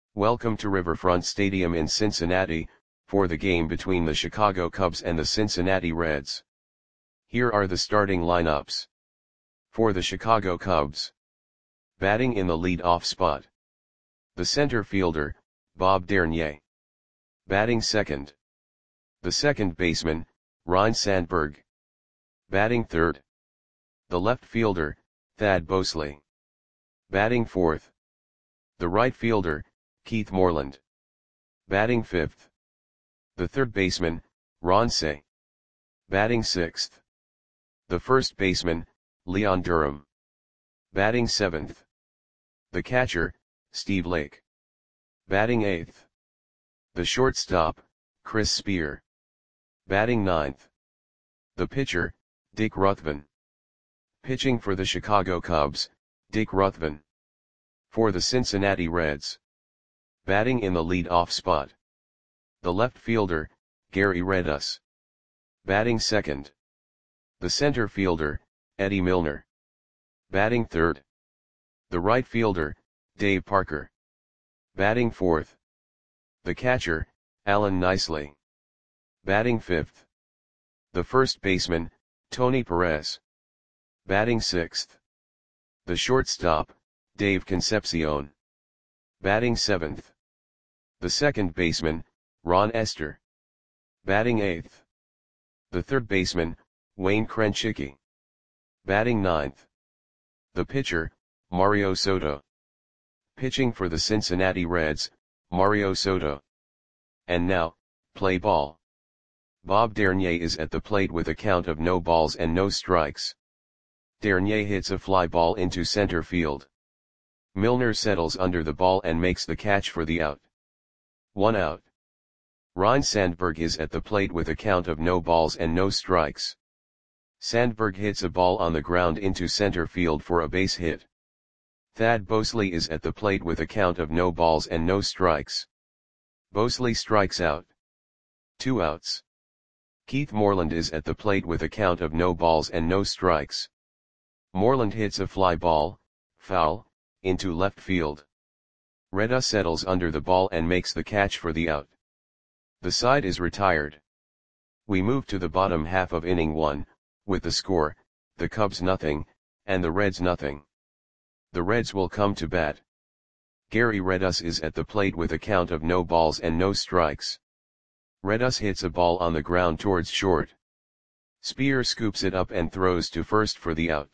Welcome to Riverfront Stadium in Cincinnati, for the game between the Chicago Cubs and the Cincinnati Reds. Here are the starting lineups. For the Chicago Cubs. Batting in the lead-off spot. The center fielder, Bob Dernier. Batting second. The second baseman, Ryne Sandberg. Batting third. The left fielder, Thad Bosley. Batting fourth. The right fielder, Keith Moreland. Batting fifth. The third baseman, Ron Cey. Batting sixth. The first baseman, Leon Durham. Batting seventh. The catcher, Steve Lake. Batting eighth. The shortstop, Chris Spear. Batting ninth. The pitcher, Dick Ruthven. Pitching for the Chicago Cubs, Dick Ruthven. For the Cincinnati Reds. Batting in the lead-off spot. The left fielder, Gary Redus. Batting second. The center fielder, Eddie Milner. Batting third. The right fielder, Dave Parker. Batting fourth. The catcher, Alan Nicely. Batting fifth. The first baseman, Tony Perez. Batting sixth. The shortstop, Dave Concepcion. Batting seventh. The second baseman, Ron Estes. Batting eighth. The third baseman, Wayne Krenchicki. Batting ninth. The pitcher, Mario Soto. Pitching for the Cincinnati Reds, Mario Soto. And now, play ball. Bob Dernier is at the plate with a count of no balls and no strikes. Dernier hits a fly ball into center field. Milner settles under the ball and makes the catch for the out. 1 out. Ryne Sandberg is at the plate with a count of no balls and no strikes. Sandberg hits a ball on the ground into center field for a base hit. Thad Bosley is at the plate with a count of no balls and no strikes. Bosley strikes out. 2 outs. Keith Moreland is at the plate with a count of no balls and no strikes. Moreland hits a fly ball, foul, into left field. Redus settles under the ball and makes the catch for the out. The side is retired. We move to the bottom half of inning 1, with the score, the Cubs nothing, and the Reds nothing. The Reds will come to bat. Gary Redus is at the plate with a count of no balls and no strikes. Redus hits a ball on the ground towards short. Spear scoops it up and throws to first for the out.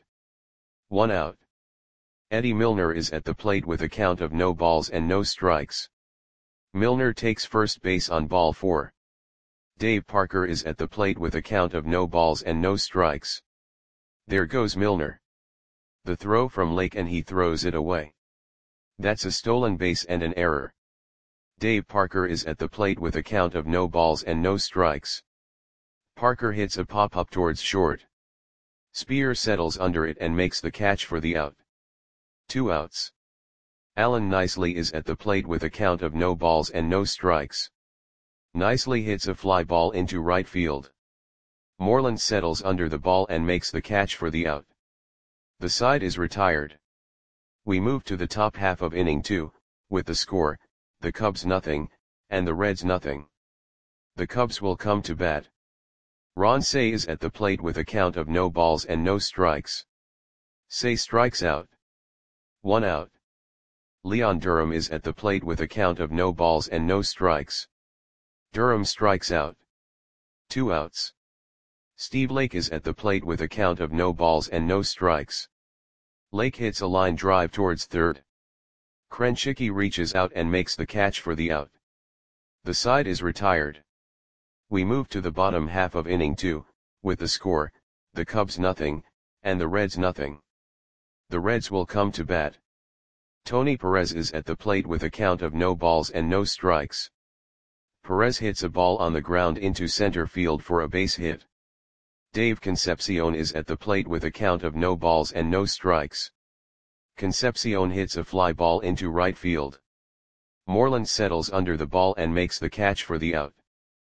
1 out. Eddie Milner is at the plate with a count of no balls and no strikes. Milner takes first base on ball 4. Dave Parker is at the plate with a count of no balls and no strikes. There goes Milner. The throw from Lake and he throws it away. That's a stolen base and an error. Dave Parker is at the plate with a count of no balls and no strikes. Parker hits a pop-up towards short. Spear settles under it and makes the catch for the out. 2 outs. Alan Nicely is at the plate with a count of no balls and no strikes. Nicely hits a fly ball into right field. Moreland settles under the ball and makes the catch for the out. The side is retired. We move to the top half of inning 2, with the score, the Cubs nothing, and the Reds nothing. The Cubs will come to bat. Ron Cey is at the plate with a count of no balls and no strikes. Cey strikes out. 1 out. Leon Durham is at the plate with a count of no balls and no strikes. Durham strikes out. 2 outs. Steve Lake is at the plate with a count of no balls and no strikes. Lake hits a line drive towards third. Krenchicki reaches out and makes the catch for the out. The side is retired. We move to the bottom half of inning 2, with the score, the Cubs nothing, and the Reds nothing. The Reds will come to bat. Tony Perez is at the plate with a count of no balls and no strikes. Perez hits a ball on the ground into center field for a base hit. Dave Concepcion is at the plate with a count of no balls and no strikes. Concepcion hits a fly ball into right field. Moreland settles under the ball and makes the catch for the out.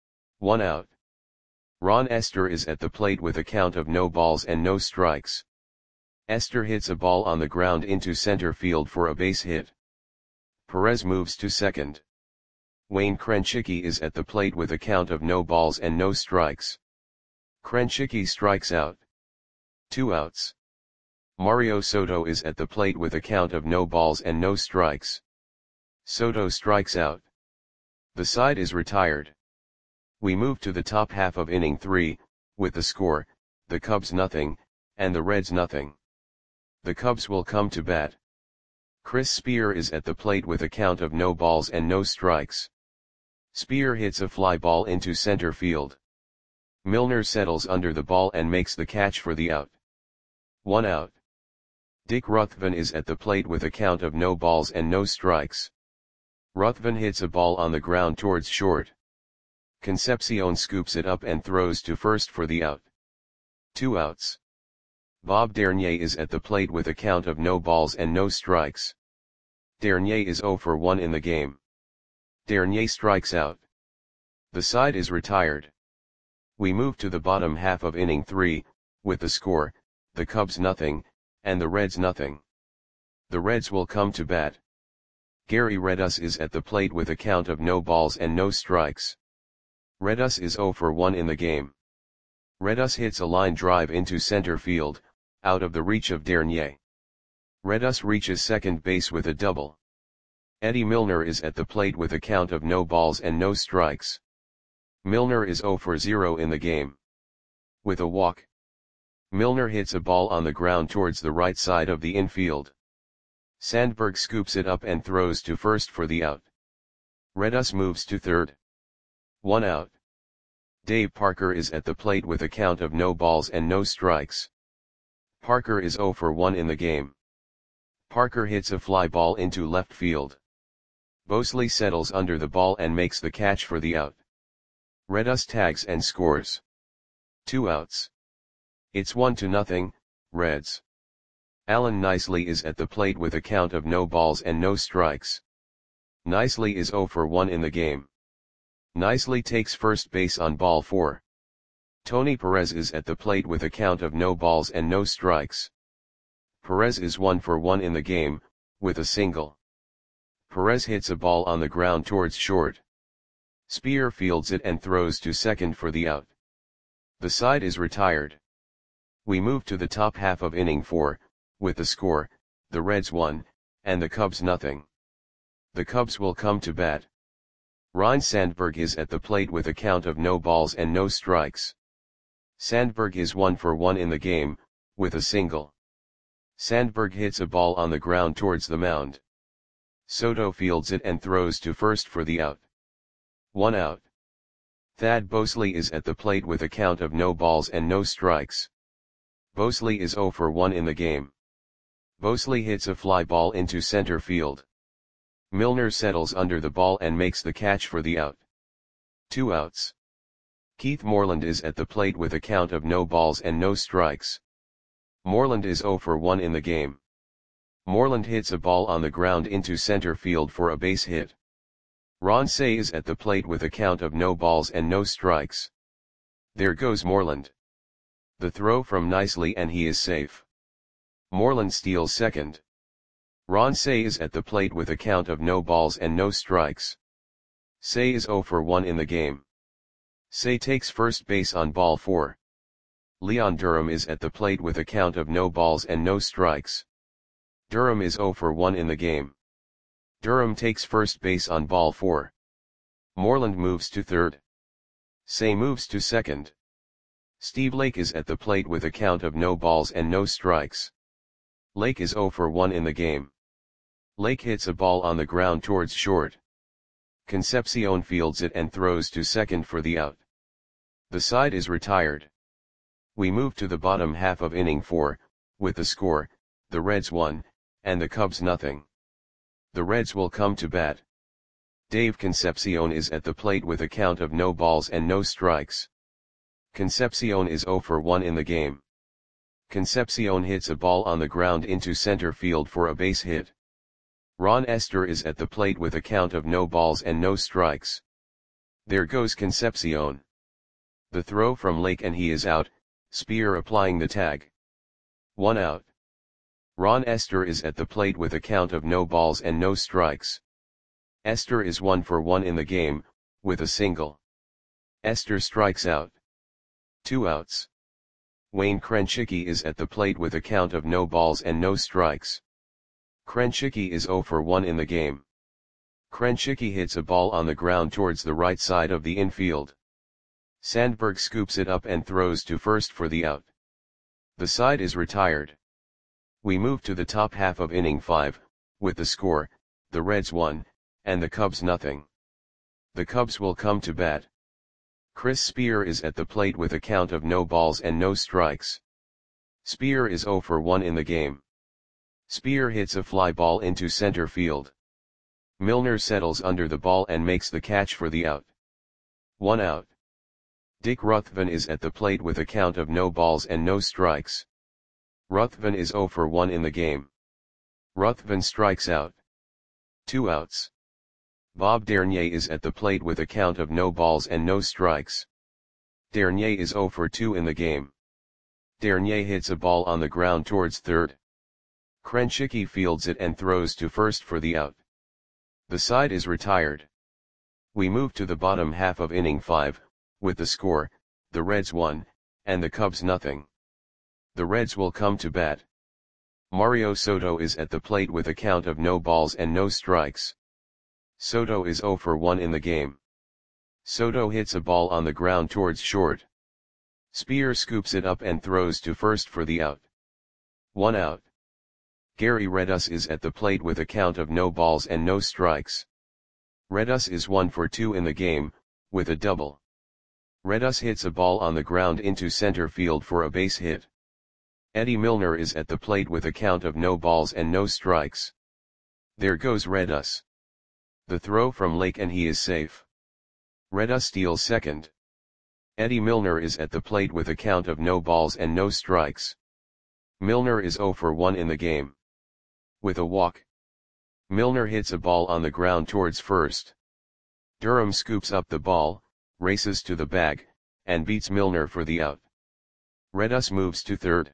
1 out. Ron Estes is at the plate with a count of no balls and no strikes. Estes hits a ball on the ground into center field for a base hit. Perez moves to second. Wayne Krenchicki is at the plate with a count of no balls and no strikes. Krenchicki strikes out. 2 outs. Mario Soto is at the plate with a count of no balls and no strikes. Soto strikes out. The side is retired. We move to the top half of inning 3, with the score, the Cubs nothing, and the Reds nothing. The Cubs will come to bat. Chris Spear is at the plate with a count of no balls and no strikes. Spear hits a fly ball into center field. Milner settles under the ball and makes the catch for the out. 1 out. Dick Ruthven is at the plate with a count of no balls and no strikes. Ruthven hits a ball on the ground towards short. Concepcion scoops it up and throws to first for the out. 2 outs. Bob Dernier is at the plate with a count of no balls and no strikes. Dernier is 0 for 1 in the game. Dernier strikes out. The side is retired. We move to the bottom half of inning 3, with the score, the Cubs nothing, and the Reds nothing. The Reds will come to bat. Gary Redus is at the plate with a count of no balls and no strikes. Redus is 0 for 1 in the game. Redus hits a line drive into center field, out of the reach of Dernier. Redus reaches second base with a double. Eddie Milner is at the plate with a count of no balls and no strikes. Milner is 0 for 0 in the game. With a walk. Milner hits a ball on the ground towards the right side of the infield. Sandberg scoops it up and throws to first for the out. Redus moves to third. 1 out. Dave Parker is at the plate with a count of no balls and no strikes. Parker is 0 for 1 in the game. Parker hits a fly ball into left field. Bosley settles under the ball and makes the catch for the out. Redus tags and scores. 2 outs. It's 1-0, Reds. Alan Nicely is at the plate with a count of no balls and no strikes. Nicely is 0 for 1 in the game. Nicely takes first base on ball 4. Tony Perez is at the plate with a count of no balls and no strikes. Perez is 1 for 1 in the game, with a single. Perez hits a ball on the ground towards short. Spear fields it and throws to second for the out. The side is retired. We move to the top half of inning 4, with the score, the Reds 1, and the Cubs nothing. The Cubs will come to bat. Ryne Sandberg is at the plate with a count of no balls and no strikes. Sandberg is 1 for 1 in the game, with a single. Sandberg hits a ball on the ground towards the mound. Soto fields it and throws to first for the out. 1 out. Thad Bosley is at the plate with a count of no balls and no strikes. Bosley is 0 for 1 in the game. Bosley hits a fly ball into center field. Milner settles under the ball and makes the catch for the out. 2 outs. Keith Moreland is at the plate with a count of no balls and no strikes. Moreland is 0 for 1 in the game. Moreland hits a ball on the ground into center field for a base hit. Ron Cey is at the plate with a count of no balls and no strikes. There goes Moreland. The throw from Nicely and he is safe. Moreland steals second. Ron Cey is at the plate with a count of no balls and no strikes. Cey is 0 for 1 in the game. Cey takes first base on ball 4. Leon Durham is at the plate with a count of no balls and no strikes. Durham is 0 for 1 in the game. Durham takes first base on ball 4. Moreland moves to third. Cey moves to second. Steve Lake is at the plate with a count of no balls and no strikes. Lake is 0 for 1 in the game. Lake hits a ball on the ground towards short. Concepcion fields it and throws to second for the out. The side is retired. We move to the bottom half of inning 4, with the score, the Reds 1, and the Cubs nothing. The Reds will come to bat. Dave Concepcion is at the plate with a count of no balls and no strikes. Concepcion is 0 for 1 in the game. Concepcion hits a ball on the ground into center field for a base hit. Ron Esther is at the plate with a count of no balls and no strikes. There goes Concepcion. The throw from Lake and he is out, Spear applying the tag. 1 out. Ron Esther is at the plate with a count of no balls and no strikes. Esther is 1 for 1 in the game, with a single. Esther strikes out. 2 outs. Wayne Krenchicki is at the plate with a count of no balls and no strikes. Krenchicki is 0 for 1 in the game. Krenchicki hits a ball on the ground towards the right side of the infield. Sandberg scoops it up and throws to first for the out. The side is retired. We move to the top half of inning 5, with the score, the Reds 1, and the Cubs nothing. The Cubs will come to bat. Chris Spear is at the plate with a count of no balls and no strikes. Spear is 0 for 1 in the game. Spear hits a fly ball into center field. Milner settles under the ball and makes the catch for the out. 1 out. Dick Ruthven is at the plate with a count of no balls and no strikes. Ruthven is 0 for 1 in the game. Ruthven strikes out. 2 outs. Bob Dernier is at the plate with a count of no balls and no strikes. Dernier is 0 for 2 in the game. Dernier hits a ball on the ground towards third. Krenchicki fields it and throws to first for the out. The side is retired. We move to the bottom half of inning 5, with the score, the Reds 1, and the Cubs nothing. The Reds will come to bat. Mario Soto is at the plate with a count of no balls and no strikes. Soto is 0 for 1 in the game. Soto hits a ball on the ground towards short. Spear scoops it up and throws to first for the out. 1 out. Gary Redus is at the plate with a count of no balls and no strikes. Redus is 1 for 2 in the game, with a double. Redus hits a ball on the ground into center field for a base hit. Eddie Milner is at the plate with a count of no balls and no strikes. There goes Redus. The throw from Lake and he is safe. Redus steals second. Eddie Milner is at the plate with a count of no balls and no strikes. Milner is 0 for 1 in the game. With a walk. Milner hits a ball on the ground towards first. Durham scoops up the ball, races to the bag, and beats Milner for the out. Redus moves to third.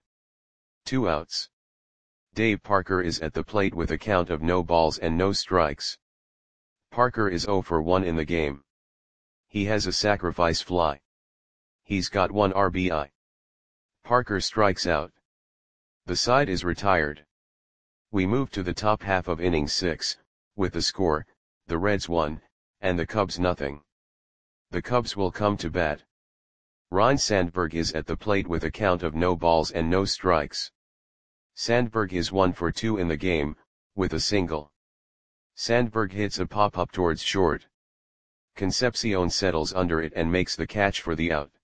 2 outs. Dave Parker is at the plate with a count of no balls and no strikes. Parker is 0 for 1 in the game. He has a sacrifice fly. He's got 1 RBI. Parker strikes out. The side is retired. We move to the top half of inning 6, with the score, the Reds 1, and the Cubs nothing. The Cubs will come to bat. Ryne Sandberg is at the plate with a count of no balls and no strikes. Sandberg is 1 for 2 in the game, with a single. Sandberg hits a pop-up towards short. Concepcion settles under it and makes the catch for the out.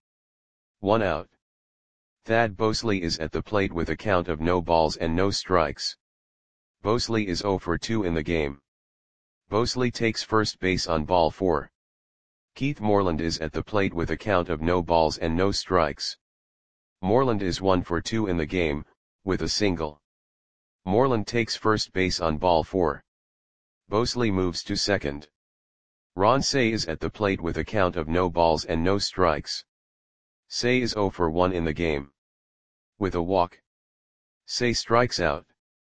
1 out. Thad Bosley is at the plate with a count of no balls and no strikes. Bosley is 0 for 2 in the game. Bosley takes first base on ball 4. Keith Moreland is at the plate with a count of no balls and no strikes. Moreland is 1 for 2 in the game, with a single. Moreland takes first base on ball 4. Bosley moves to second. Ron Cey is at the plate with a count of no balls and no strikes. Cey is 0 for 1 in the game. With a walk. Cey strikes out.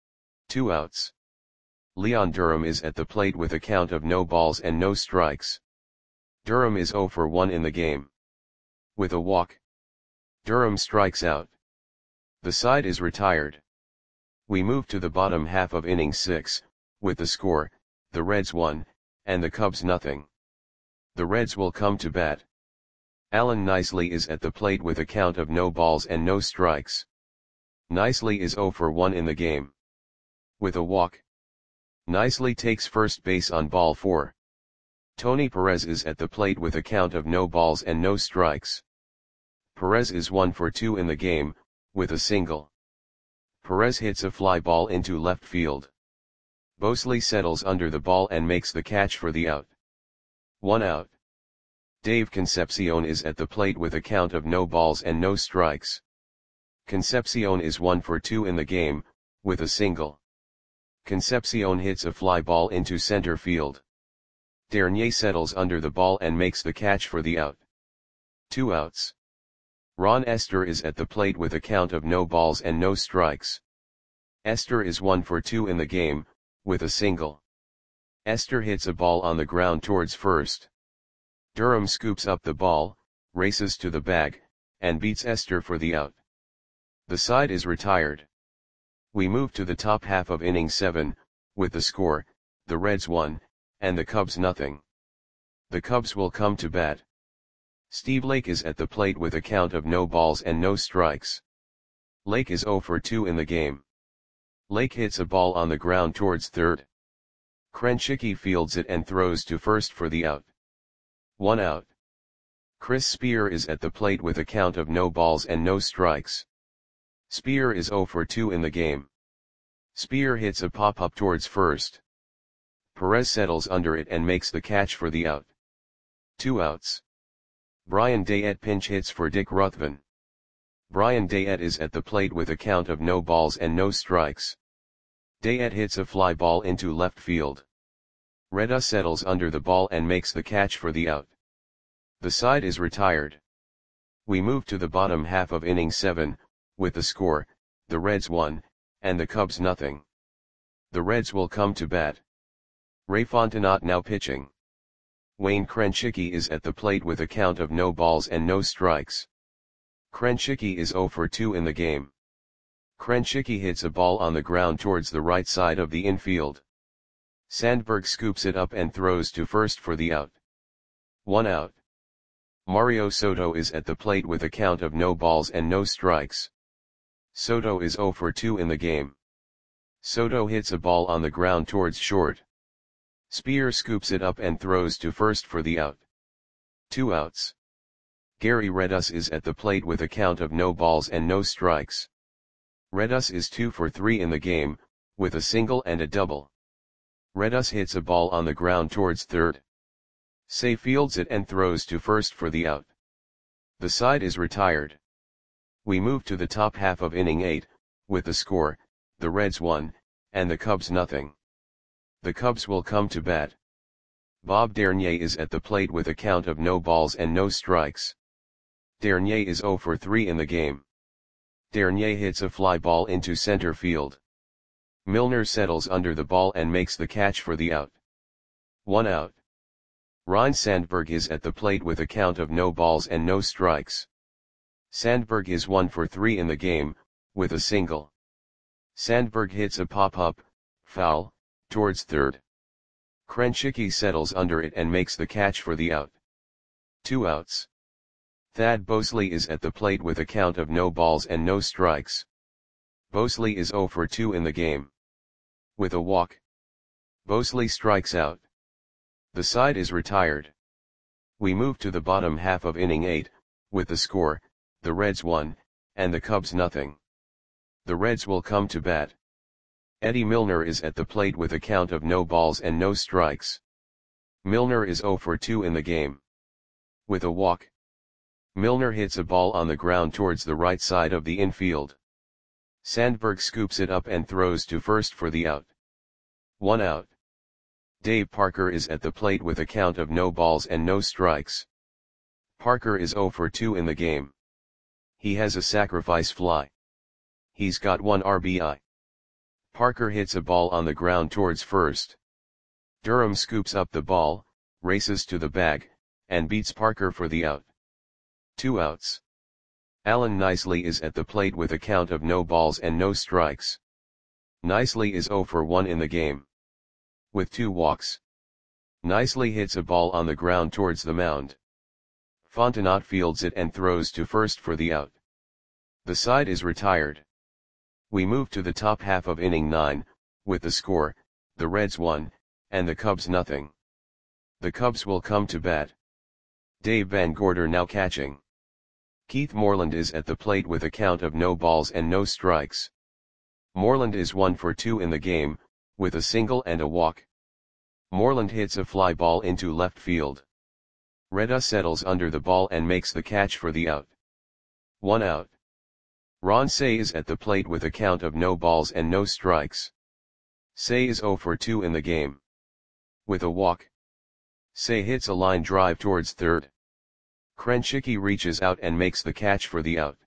2 outs. Leon Durham is at the plate with a count of no balls and no strikes. Durham is 0 for 1 in the game. With a walk. Durham strikes out. The side is retired. We move to the bottom half of inning 6, with the score, the Reds 1, and the Cubs nothing. The Reds will come to bat. Alan Nicely is at the plate with a count of no balls and no strikes. Nicely is 0 for 1 in the game. With a walk. Nicely takes first base on ball 4. Tony Perez is at the plate with a count of no balls and no strikes. Perez is 1 for 2 in the game, with a single. Perez hits a fly ball into left field. Bosley settles under the ball and makes the catch for the out. 1 out. Dave Concepcion is at the plate with a count of no balls and no strikes. Concepcion is 1 for 2 in the game, with a single. Concepcion hits a fly ball into center field. Dernier settles under the ball and makes the catch for the out. 2 outs. Ron Esther is at the plate with a count of no balls and no strikes. Esther is 1 for 2 in the game, with a single. Esther hits a ball on the ground towards first. Durham scoops up the ball, races to the bag, and beats Esther for the out. The side is retired. We move to the top half of inning 7, with the score, the Reds 1, and the Cubs nothing. The Cubs will come to bat. Steve Lake is at the plate with a count of no balls and no strikes. Lake is 0 for 2 in the game. Lake hits a ball on the ground towards third. Krenchicki fields it and throws to first for the out. 1 out. Chris Spear is at the plate with a count of no balls and no strikes. Spear is 0 for 2 in the game. Spear hits a pop-up towards first. Perez settles under it and makes the catch for the out. 2 outs. Brian Dayette pinch hits for Dick Ruthven. Brian Dayette is at the plate with a count of no balls and no strikes. Dayette hits a fly ball into left field. Reda settles under the ball and makes the catch for the out. The side is retired. We move to the bottom half of inning 7, with the score, the Reds 1, and the Cubs nothing. The Reds will come to bat. Ray Fontenot now pitching. Wayne Krenchicki is at the plate with a count of no balls and no strikes. Krenchicki is 0 for 2 in the game. Krenchicki hits a ball on the ground towards the right side of the infield. Sandberg scoops it up and throws to first for the out. 1 out. Mario Soto is at the plate with a count of no balls and no strikes. Soto is 0 for 2 in the game. Soto hits a ball on the ground towards short. Spear scoops it up and throws to first for the out. 2 outs. Gary Redus is at the plate with a count of no balls and no strikes. Redus is 2 for 3 in the game, with a single and a double. Redus hits a ball on the ground towards third. Say fields it and throws to first for the out. The side is retired. We move to the top half of inning 8, with the score, the Reds 1, and the Cubs nothing. The Cubs will come to bat. Bob Dernier is at the plate with a count of no balls and no strikes. Dernier is 0 for 3 in the game. Dernier hits a fly ball into center field. Milner settles under the ball and makes the catch for the out. 1 out. Ryne Sandberg is at the plate with a count of no balls and no strikes. Sandberg is 1 for 3 in the game, with a single. Sandberg hits a pop-up, foul, towards third. Krenchicki settles under it and makes the catch for the out. 2 outs. Thad Bosley is at the plate with a count of no balls and no strikes. Bosley is 0 for 2 in the game. With a walk. Bosley strikes out. The side is retired. We move to the bottom half of inning 8, with the score, the Reds 1, and the Cubs nothing. The Reds will come to bat. Eddie Milner is at the plate with a count of no balls and no strikes. Milner is 0 for 2 in the game. With a walk. Milner hits a ball on the ground towards the right side of the infield. Sandberg scoops it up and throws to first for the out. 1 out. Dave Parker is at the plate with a count of no balls and no strikes. Parker is 0 for 2 in the game. He has a sacrifice fly. He's got 1 RBI. Parker hits a ball on the ground towards first. Durham scoops up the ball, races to the bag, and beats Parker for the out. 2 outs. Alan Nicely is at the plate with a count of no balls and no strikes. Nicely is 0 for 1 in the game. With 2 walks. Nicely hits a ball on the ground towards the mound. Fontenot fields it and throws to first for the out. The side is retired. We move to the top half of inning 9, with the score, the Reds 1, and the Cubs nothing. The Cubs will come to bat. Dave Van Gorder now catching. Keith Moreland is at the plate with a count of no balls and no strikes. Moreland is 1 for 2 in the game, with a single and a walk. Moreland hits a fly ball into left field. Reda settles under the ball and makes the catch for the out. 1 out. Ron Cey is at the plate with a count of no balls and no strikes. Cey is 0 for 2 in the game. With a walk. Cey hits a line drive towards third. Krenchicki reaches out and makes the catch for the out.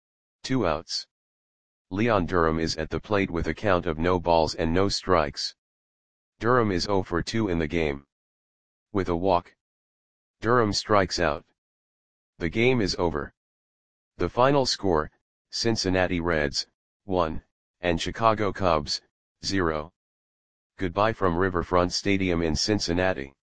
2 outs. Leon Durham is at the plate with a count of no balls and no strikes. Durham is 0 for 2 in the game. With a walk, Durham strikes out. The game is over. The final score, Cincinnati Reds, 1, and Chicago Cubs, 0. Goodbye from Riverfront Stadium in Cincinnati.